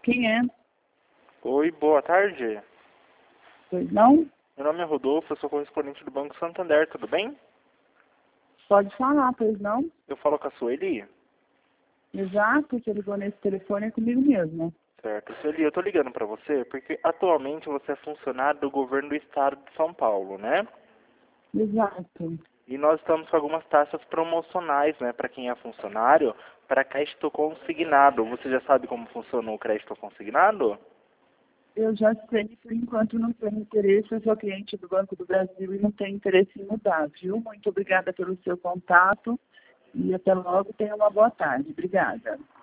Quem é? Oi, boa tarde. Pois não? Meu nome é Rodolfo, eu sou correspondente do Banco Santander, tudo bem? Pode falar, pois não? Eu falo com a Sueli? Exato, você ligou nesse telefone é comigo mesmo. Certo. Sueli, eu tô ligando pra você porque atualmente você é funcionário do governo do estado de São Paulo, né? Exato. E nós estamos com algumas taxas promocionais, né, para quem é funcionário, para crédito consignado. Você já sabe como funciona o crédito consignado? Eu já sei, por enquanto não tenho interesse, eu sou cliente do Banco do Brasil e não tenho interesse em mudar, viu? Muito obrigada pelo seu contato e até logo, tenha uma boa tarde. Obrigada.